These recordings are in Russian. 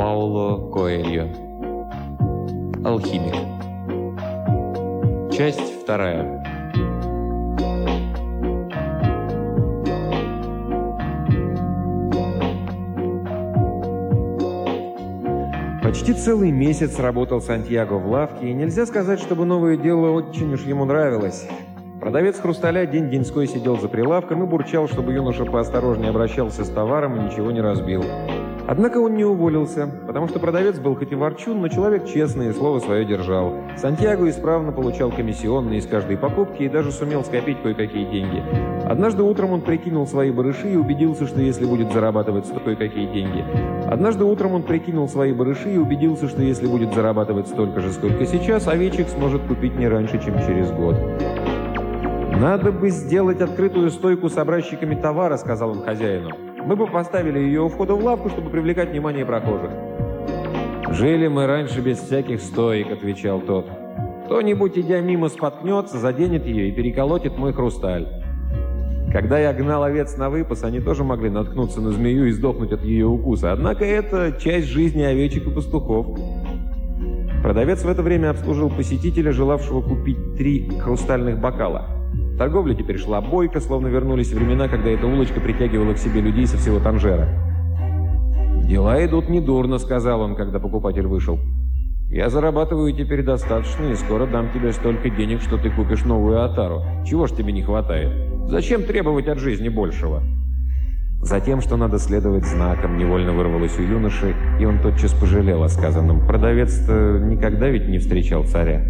Пауло Коэльо. Алхимик. Часть 2. Почти целый месяц работал Сантьяго в лавке, и нельзя сказать, чтобы новое дело очень уж ему нравилось. Продавец хрусталя день-деньской сидел за прилавком и бурчал, чтобы юноша поосторожнее обращался с товаром и ничего не разбил. Однако он не уволился, потому что продавец был хоть и ворчун, но человек честный и слово свое держал. Сантьяго исправно получал комиссионные из каждой покупки и даже сумел скопить кое-какие деньги. Однажды утром он прикинул свои барыши и убедился, что если будет зарабатывать кое-какие деньги. Однажды утром он прикинул свои барыши и убедился, что если будет зарабатывать столько же, сколько сейчас, овечек сможет купить не раньше, чем через год. «Надо бы сделать открытую стойку с образчиками товара», — сказал он хозяину. «Мы бы поставили ее у входа в лавку, чтобы привлекать внимание прохожих». «Жили мы раньше без всяких стоек», — отвечал тот. «Кто-нибудь, идя мимо, споткнется, заденет ее и переколотит мой хрусталь. Когда я гнал овец на выпас, они тоже могли наткнуться на змею и сдохнуть от ее укуса. Однако это часть жизни овечек и пастухов». Продавец в это время обслужил посетителя, желавшего купить 3 хрустальных бокала. Торговля теперь шла бойко, словно вернулись времена, когда эта улочка притягивала к себе людей со всего Танжера. «Дела идут недурно», — сказал он, когда покупатель вышел. «Я зарабатываю теперь достаточно, и скоро дам тебе столько денег, что ты купишь новую отару. Чего ж тебе не хватает? Зачем требовать от жизни большего?» Затем, что надо следовать знакам, невольно вырвалось у юноши, и он тотчас пожалел о сказанном. Продавец-то никогда ведь не встречал царя.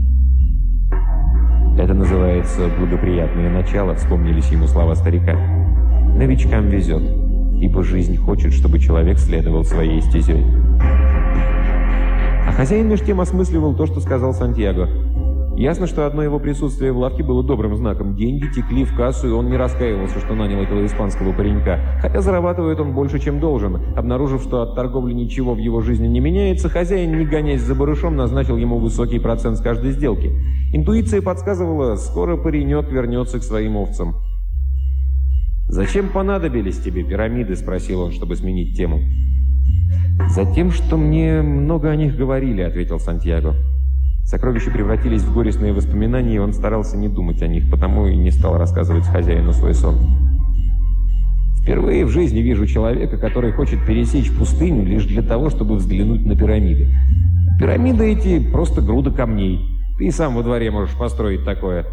«Это называется благоприятное начало», — вспомнились ему слова старика. «Новичкам везет, ибо жизнь хочет, чтобы человек следовал своей стезей». А хозяин меж тем осмысливал то, что сказал Сантьяго. Ясно, что одно его присутствие в лавке было добрым знаком. Деньги текли в кассу, и он не раскаивался, что нанял этого испанского паренька. Хотя зарабатывает он больше, чем должен. Обнаружив, что от торговли ничего в его жизни не меняется, хозяин, не гонясь за барышом, назначил ему высокий процент с каждой сделки. Интуиция подсказывала, скоро паренек вернется к своим овцам. «Зачем понадобились тебе пирамиды?» – спросил он, чтобы сменить тему. «Затем, что мне много о них говорили», – ответил Сантьяго. Сокровища превратились в горестные воспоминания, и он старался не думать о них, потому и не стал рассказывать хозяину свой сон. «Впервые в жизни вижу человека, который хочет пересечь пустыню лишь для того, чтобы взглянуть на пирамиды. Пирамиды эти – просто груда камней. Ты и сам во дворе можешь построить такое».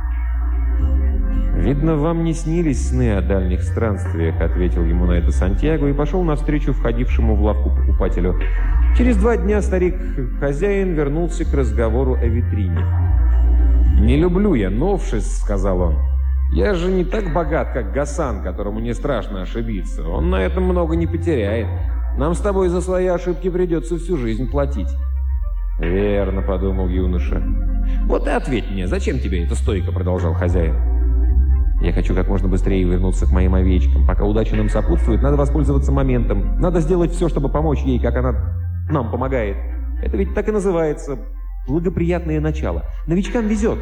«Видно, вам не снились сны о дальних странствиях», — ответил ему на это Сантьяго и пошел навстречу входившему в лавку покупателю. Через 2 дня старик-хозяин вернулся к разговору о витрине. «Не люблю я новшеств», — сказал он. «Я же не так богат, как Гасан, которому не страшно ошибиться. Он на этом много не потеряет. Нам с тобой за свои ошибки придется всю жизнь платить». «Верно», — подумал юноша. «Вот и ответь мне, зачем тебе эта стойка?» — продолжал хозяин. «Я хочу как можно быстрее вернуться к моим овечкам. Пока удача нам сопутствует, надо воспользоваться моментом. Надо сделать все, чтобы помочь ей, как она нам помогает. Это ведь так и называется благоприятное начало. Новичкам везет».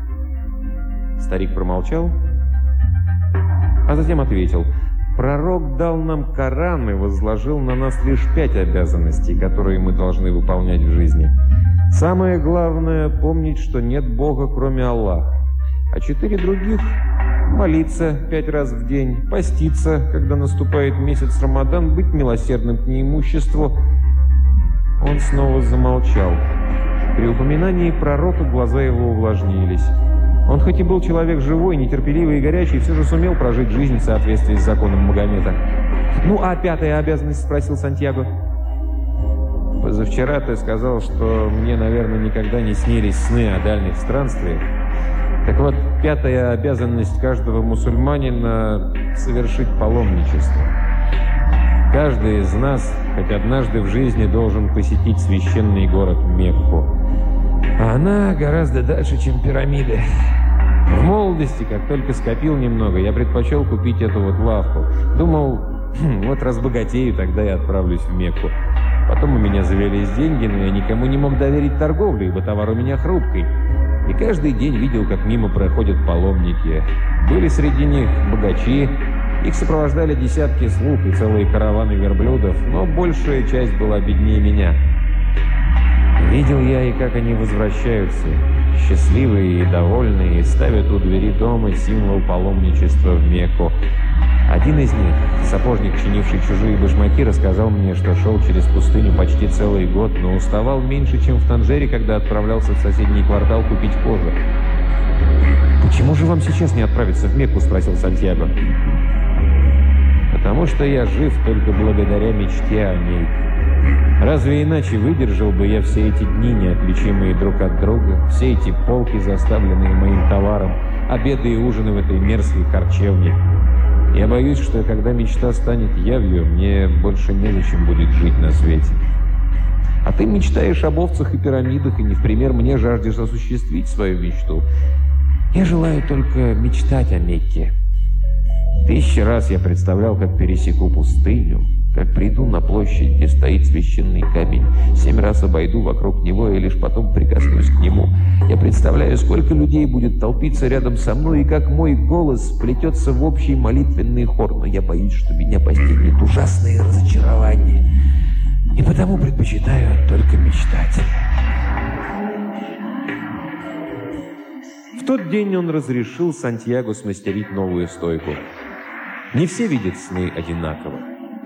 Старик промолчал, а затем ответил. «Пророк дал нам Коран и возложил на нас лишь 5 обязанностей, которые мы должны выполнять в жизни. Самое главное – помнить, что нет Бога, кроме Аллаха. А 4 других – молиться 5 раз в день, поститься, когда наступает месяц Рамадан, быть милосердным к неимуществу». Он снова замолчал. При упоминании пророка глаза его увлажнились. Он хоть и был человек живой, нетерпеливый и горячий, все же сумел прожить жизнь в соответствии с законом Магомета. «Ну, а 5-я обязанность?» – спросил Сантьяго. «Позавчера ты сказал, что мне, наверное, никогда не снились сны о дальних странствиях. Так вот, 5-я обязанность каждого мусульманина – совершить паломничество. Каждый из нас хоть однажды в жизни должен посетить священный город Мекку. А она гораздо дальше, чем пирамиды. В молодости, как только скопил немного, я предпочел купить эту вот лавку. Думал, вот разбогатею, тогда я отправлюсь в Мекку. Потом у меня завелись деньги, но я никому не мог доверить торговлю, ибо товар у меня хрупкий. И каждый день видел, как мимо проходят паломники. Были среди них богачи Их сопровождали десятки слуг и целые караваны верблюдов, но большая часть была беднее меня. Видел я и как они возвращаются, счастливые и довольные, и ставят у двери дома символ паломничества в Мекку. Один из них, сапожник, чинивший чужие башмаки, рассказал мне, что шел через пустыню почти целый год, но уставал меньше, чем в Танжере, когда отправлялся в соседний квартал купить кожу. «Почему же вам сейчас не отправиться в Мекку?» – спросил Сантьяго. «Потому что я жив только благодаря мечте о ней. Разве иначе выдержал бы я все эти дни, неотличимые друг от друга, все эти полки, заставленные моим товаром, обеды и ужины в этой мерзкой харчевне? Я боюсь, что когда мечта станет явью, мне больше незачем будет жить на свете. А ты мечтаешь об овцах и пирамидах, и не в пример мне жаждешь осуществить свою мечту. Я желаю только мечтать о Мекке. 1000 раз я представлял, как пересеку пустыню, как приду на площадь, где стоит священный камень, 7 раз обойду вокруг него и лишь потом прикоснусь к нему. Я представляю, сколько людей будет толпиться рядом со мной, и как мой голос вплетется в общий молитвенный хор, но я боюсь, что меня постигнет ужасное разочарование, и потому предпочитаю только мечтать». В тот день он разрешил Сантьяго смастерить новую стойку. Не все видят сны одинаково.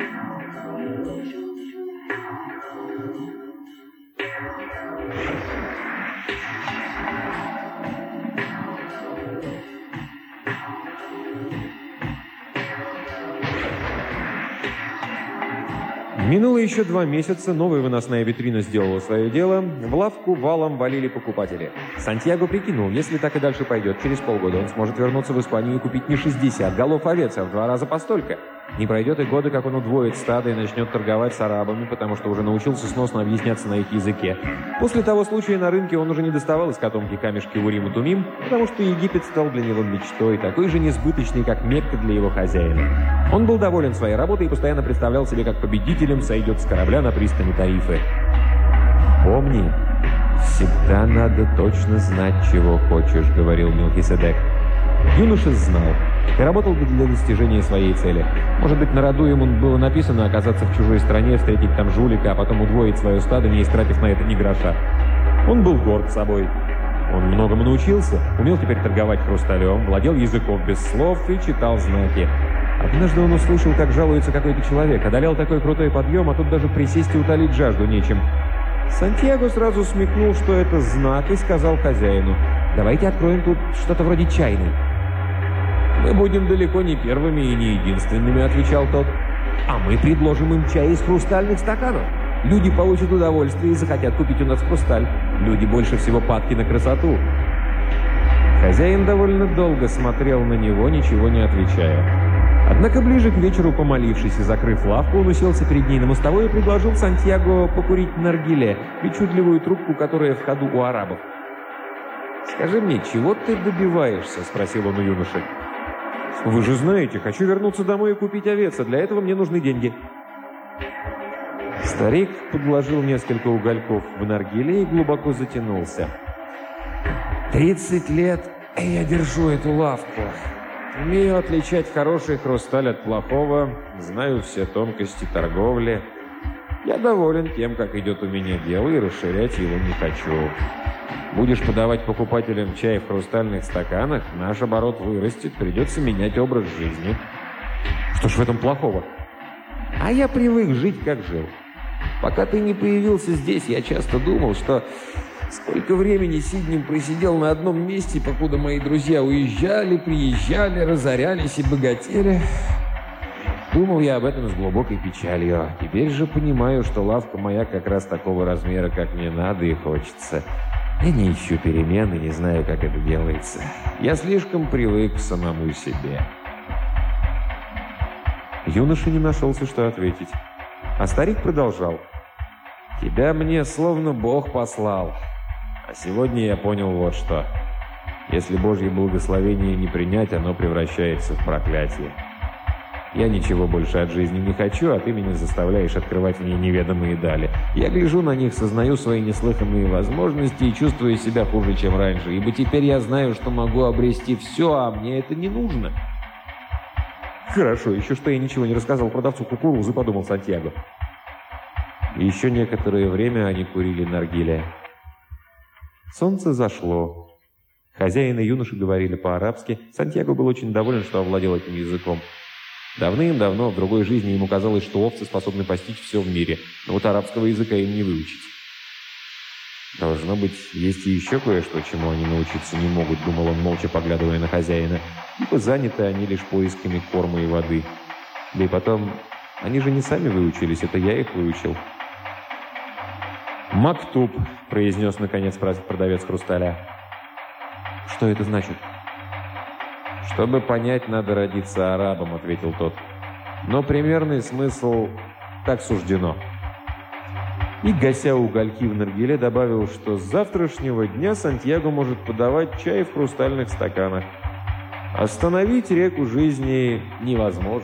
Минуло еще 2 месяца, новая выносная витрина сделала свое дело, в лавку валом валили покупатели. Сантьяго прикинул, если так и дальше пойдет, через полгода он сможет вернуться в Испанию и купить не 60 голов овец, а в 2 раза постолько. Не пройдет и года, как он удвоит стадо и начнет торговать с арабами, потому что уже научился сносно объясняться на их языке. После того случая на рынке он уже не доставал из котомки камешки Урим и Тумим, потому что Египет стал для него мечтой, такой же несбыточной, как Мекка для его хозяина. Он был доволен своей работой и постоянно представлял себе, как победителем сойдет с корабля на пристани Тарифы. «Помни, всегда надо точно знать, чего хочешь», — говорил Мелхиседек. Юноша знал и работал для достижения своей цели. Может быть, на роду ему было написано оказаться в чужой стране, встретить там жулика, а потом удвоить свое стадо, не истратив на это ни гроша. Он был горд собой. Он многому научился, умел теперь торговать хрусталем, владел языком без слов и читал знаки. Однажды он услышал, как жалуется какой-то человек, одолел такой крутой подъем, а тут даже присесть и утолить жажду нечем. Сантьяго сразу смекнул, что это знак, и сказал хозяину: «Давайте откроем тут что-то вроде чайной». «Мы будем далеко не первыми и не единственными», — отвечал тот. «А мы предложим им чай из хрустальных стаканов. Люди получат удовольствие и захотят купить у нас хрусталь. Люди больше всего падки на красоту». Хозяин довольно долго смотрел на него, ничего не отвечая. Однако ближе к вечеру, помолившись и закрыв лавку, он уселся перед ней на мостовой и предложил Сантьяго покурить наргиле, причудливую трубку, которая в ходу у арабов. «Скажи мне, чего ты добиваешься?» — спросил он у юноши. «Вы же знаете, хочу вернуться домой и купить овец, а для этого мне нужны деньги». Старик подложил несколько угольков в наргиле и глубоко затянулся. 30 лет я держу эту лавку. Умею отличать хороший хрусталь от плохого, знаю все тонкости торговли. Я доволен тем, как идет у меня дело, и расширять его не хочу. Будешь подавать покупателям чай в хрустальных стаканах, наш оборот вырастет, придется менять образ жизни. Что ж в этом плохого? А я привык жить, как жил. Пока ты не появился здесь, я часто думал, что сколько времени Сиднем просидел на одном месте, покуда мои друзья уезжали, приезжали, разорялись и богатели. Думал я об этом с глубокой печалью. Теперь же понимаю, что лавка моя как раз такого размера, как мне надо и хочется. Я не ищу перемен и не знаю, как это делается. Я слишком привык к самому себе. Юноша не нашелся, что ответить. А старик продолжал. «Тебя мне словно Бог послал. А сегодня я понял вот что. Если Божье благословение не принять, оно превращается в проклятие. Я ничего больше от жизни не хочу, а ты меня заставляешь открывать мне неведомые дали. Я гляжу на них, сознаю свои неслыханные возможности и чувствую себя хуже, чем раньше, ибо теперь я знаю, что могу обрести все, а мне это не нужно». «Хорошо, еще что я ничего не рассказал продавцу кукурузы», — подумал Сантьяго. Еще некоторое время они курили наргиле. Солнце зашло. Хозяин и юноши говорили по-арабски. Сантьяго был очень доволен, что овладел этим языком. Давным-давно в другой жизни ему казалось, что овцы способны постичь все в мире, но вот арабского языка им не выучить. «Должно быть, есть и еще кое-что, чему они научиться не могут», — думал он, молча поглядывая на хозяина. «Ибо заняты они лишь поисками корма и воды. Да и потом, они же не сами выучились, это я их выучил». «Мактуб», — произнес наконец продавец хрусталя. «Что это значит?» «Чтобы понять, надо родиться арабом», — ответил тот. «Но примерный смысл так суждено». И, гася угольки в наргиле, добавил, что с завтрашнего дня Сантьяго может подавать чай в хрустальных стаканах. Остановить реку жизни невозможно.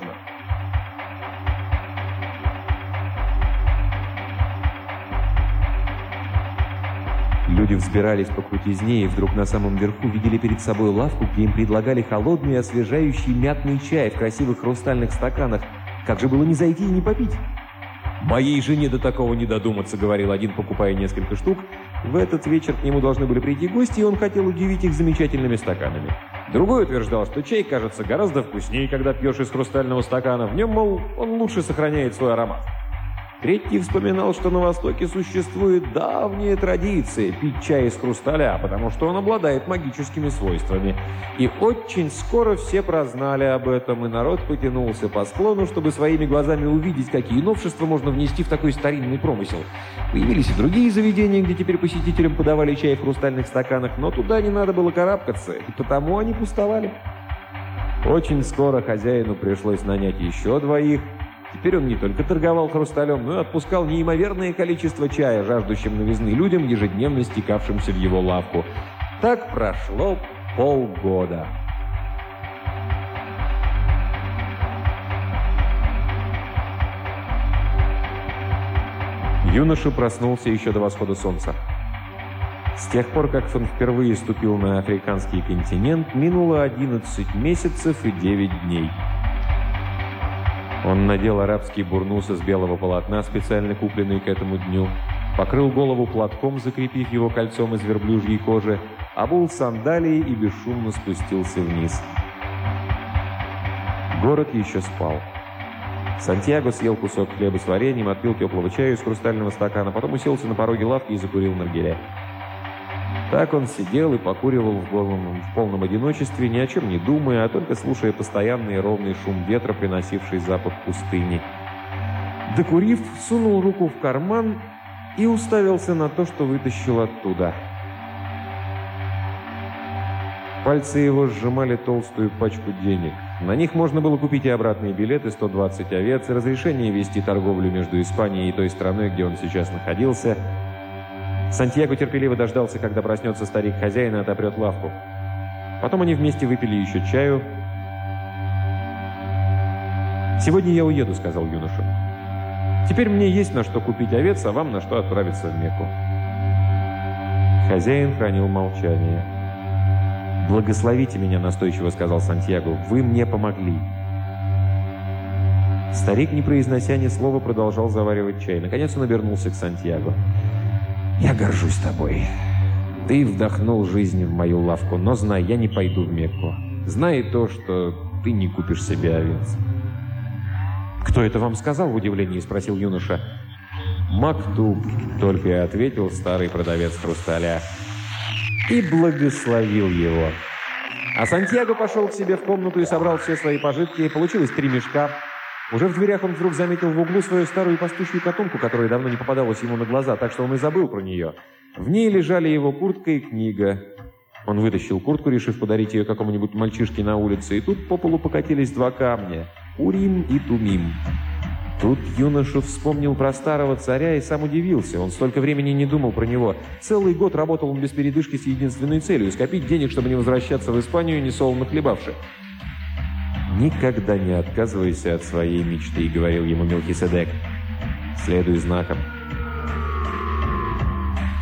Люди взбирались по крутизне и вдруг на самом верху видели перед собой лавку, где им предлагали холодный и освежающий мятный чай в красивых хрустальных стаканах. Как же было не зайти и не попить? «Моей жене до такого не додуматься», — говорил один, покупая несколько штук. В этот вечер к нему должны были прийти гости, и он хотел удивить их замечательными стаканами. Другой утверждал, что чай кажется гораздо вкуснее, когда пьешь из хрустального стакана. В нем, мол, он лучше сохраняет свой аромат. Третий вспоминал, что на Востоке существует давняя традиция пить чай из хрусталя, потому что он обладает магическими свойствами. И очень скоро все прознали об этом, и народ потянулся по склону, чтобы своими глазами увидеть, какие новшества можно внести в такой старинный промысел. Появились и другие заведения, где теперь посетителям подавали чай в хрустальных стаканах, но туда не надо было карабкаться, и потому они пустовали. Очень скоро хозяину пришлось нанять еще двоих. Теперь он не только торговал хрусталем, но и отпускал неимоверное количество чая жаждущим новизны людям, ежедневно стекавшимся в его лавку. Так прошло полгода. Юноша проснулся еще до восхода солнца. С тех пор, как он впервые ступил на африканский континент, минуло 11 месяцев и 9 дней. Он надел арабский бурнус из белого полотна, специально купленный к этому дню, покрыл голову платком, закрепив его кольцом из верблюжьей кожи, обул сандалии и бесшумно спустился вниз. Город еще спал. Сантьяго съел кусок хлеба с вареньем, отпил теплого чая из хрустального стакана, потом уселся на пороге лавки и закурил наргиле. Так он сидел и покуривал в полном одиночестве, ни о чем не думая, а только слушая постоянный и ровный шум ветра, приносивший запах пустыни. Докурив, сунул руку в карман и уставился на то, что вытащил оттуда. Пальцы его сжимали толстую пачку денег. На них можно было купить и обратные билеты, 120 овец, и разрешение вести торговлю между Испанией и той страной, где он сейчас находился. Сантьяго терпеливо дождался, когда проснется старик-хозяин и отопрет лавку. Потом они вместе выпили еще чаю. «Сегодня я уеду», — сказал юноша. «Теперь мне есть на что купить овец, а вам на что отправиться в Мекку». Хозяин хранил молчание. «Благословите меня», — настойчиво сказал Сантьяго. «Вы мне помогли». Старик, не произнося ни слова, продолжал заваривать чай. Наконец он обернулся к Сантьяго. «Я горжусь тобой. Ты вдохнул жизнь в мою лавку, но знай, я не пойду в Мекку. Знай то, что ты не купишь себе овец». «Кто это вам сказал?» — в удивлении спросил юноша. «Мактуб», — только и ответил старый продавец хрусталя. И благословил его. А Сантьяго пошел к себе в комнату и собрал все свои пожитки. Получилось 3 мешка. Уже в дверях он вдруг заметил в углу свою старую пастушью котомку, которая давно не попадалась ему на глаза, так что он и забыл про нее. В ней лежали его куртка и книга. Он вытащил куртку, решив подарить ее какому-нибудь мальчишке на улице, и тут по полу покатились 2 камня – Урим и Тумим. Тут юноша вспомнил про старого царя и сам удивился. Он столько времени не думал про него. Целый год работал он без передышки с единственной целью – скопить денег, чтобы не возвращаться в Испанию, не солоно хлебавши. «Никогда не отказывайся от своей мечты», — говорил ему Мелхиседек. «Следуй знаком».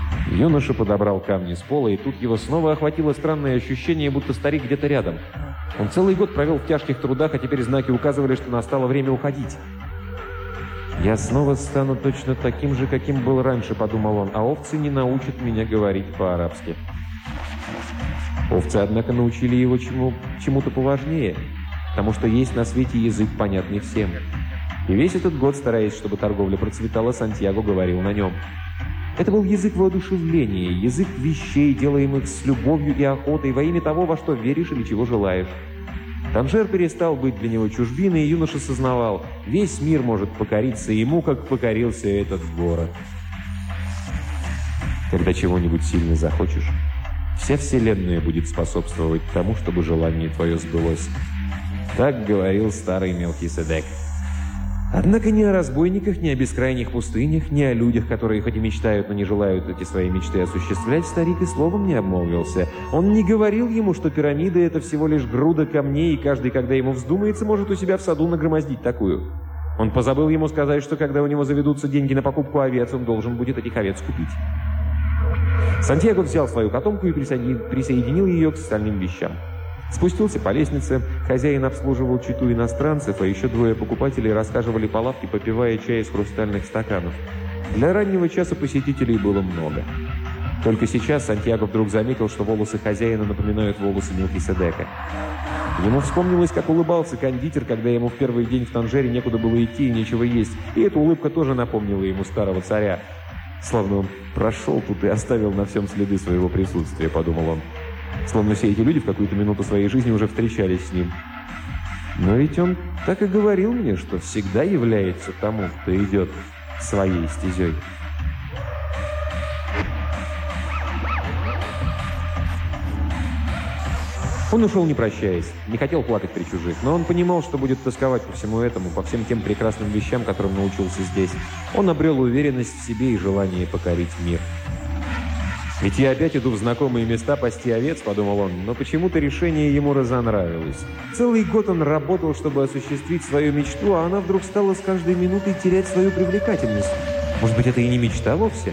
Юноша подобрал камни с пола, и тут его снова охватило странное ощущение, будто старик где-то рядом. Он целый год провел в тяжких трудах, а теперь знаки указывали, что настало время уходить. «Я снова стану точно таким же, каким был раньше», — подумал он, «а овцы не научат меня говорить по-арабски». Овцы, однако, научили его чему-то поважнее, потому что есть на свете язык, понятный всем. И весь этот год, стараясь, чтобы торговля процветала, Сантьяго говорил на нем. Это был язык воодушевления, язык вещей, делаемых с любовью и охотой, во имя того, во что веришь или чего желаешь. Танжер перестал быть для него чужбиной, и юноша сознавал, весь мир может покориться ему, как покорился этот город. Когда чего-нибудь сильно захочешь, вся вселенная будет способствовать тому, чтобы желание твое сбылось. Так говорил старый Мелхиседек. Однако ни о разбойниках, ни о бескрайних пустынях, ни о людях, которые хоть и мечтают, но не желают эти свои мечты осуществлять, старик и словом не обмолвился. Он не говорил ему, что пирамида — это всего лишь груда камней, и каждый, когда ему вздумается, может у себя в саду нагромоздить такую. Он позабыл ему сказать, что когда у него заведутся деньги на покупку овец, он должен будет этих овец купить. Сантьяго взял свою котомку и присоединил ее к остальным вещам. Спустился по лестнице, хозяин обслуживал чету иностранцев, а еще двое покупателей расхаживали по лавке, попивая чай из хрустальных стаканов. Для раннего часа посетителей было много. Только сейчас Сантьяго вдруг заметил, что волосы хозяина напоминают волосы Мелхиседека. Ему вспомнилось, как улыбался кондитер, когда ему в первый день в Танжере некуда было идти и нечего есть, и эта улыбка тоже напомнила ему старого царя. Словно он прошел тут и оставил на всем следы своего присутствия, подумал он. Словно все эти люди в какую-то минуту своей жизни уже встречались с ним. Но ведь он так и говорил мне, что всегда является тому, кто идет своей стезей. Он ушел, не прощаясь, не хотел плакать при чужих, но он понимал, что будет тосковать по всему этому, по всем тем прекрасным вещам, которым научился здесь. Он обрел уверенность в себе и желание покорить мир. «Ведь я опять иду в знакомые места пасти овец», — подумал он, но почему-то решение ему разонравилось. Целый год он работал, чтобы осуществить свою мечту, а она вдруг стала с каждой минутой терять свою привлекательность. Может быть, это и не мечта вовсе?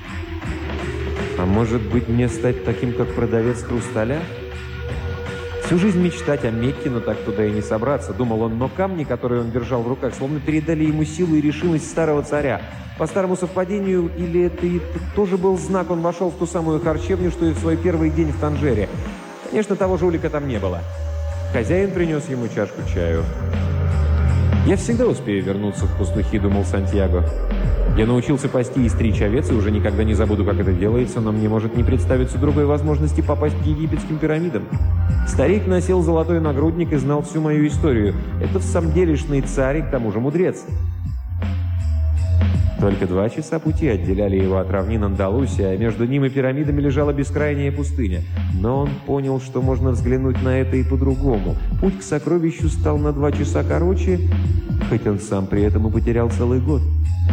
А может быть, мне стать таким, как продавец хрусталя? Всю жизнь мечтать о Мекке, но так туда и не собраться, думал он, но камни, которые он держал в руках, словно передали ему силу и решимость старого царя. По старому совпадению, или это и тоже был знак, он вошел в ту самую харчевню, что и в свой первый день в Танжере. Конечно, того жулика там не было. Хозяин принес ему чашку чаю. «Я всегда успею вернуться в пастухи», — думал Сантьяго. «Я научился пасти и стричь овец, и уже никогда не забуду, как это делается, но мне может не представиться другой возможности попасть к египетским пирамидам. Старик носил золотой нагрудник и знал всю мою историю. Это в самом делешный царь и к тому же мудрец». Только 2 часа пути отделяли его от равнин Андалусии, а между ним и пирамидами лежала бескрайняя пустыня. Но он понял, что можно взглянуть на это и по-другому. Путь к сокровищу стал на 2 часа короче, хоть он сам при этом и потерял целый год.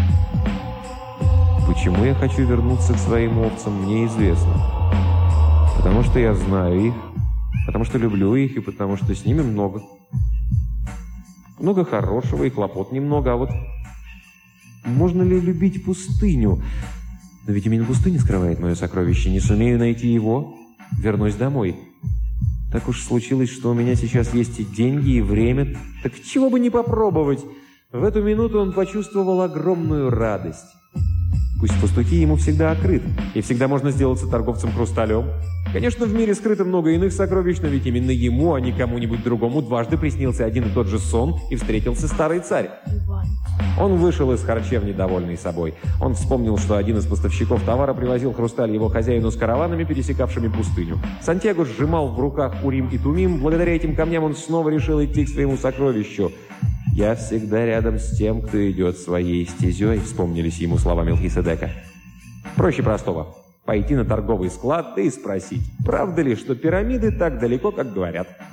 Почему я хочу вернуться к своим овцам, мне известно. Потому что я знаю их, потому что люблю их и потому что с ними много. Много хорошего и хлопот немного, а вот... Можно ли любить пустыню? Но ведь именно пустыня скрывает мое сокровище. Не сумею найти его, вернусь домой. Так уж случилось, что у меня сейчас есть и деньги, и время. Так чего бы не попробовать? В эту минуту он почувствовал огромную радость. Пусть пастухи ему всегда открыт, и всегда можно сделаться торговцем хрусталем. Конечно, в мире скрыто много иных сокровищ, но ведь именно ему, а не кому-нибудь другому, дважды приснился один и тот же сон, и встретился старый царь. Он вышел из харчевни, довольный собой. Он вспомнил, что один из поставщиков товара привозил хрусталь его хозяину с караванами, пересекавшими пустыню. Сантьяго сжимал в руках Урим и Тумим. Благодаря этим камням он снова решил идти к своему сокровищу. «Я всегда рядом с тем, кто идет своей стезей», — вспомнились ему слова Мелхиседека. Проще простого. Пойти на торговый склад, да и спросить, правда ли, что пирамиды так далеко, как говорят.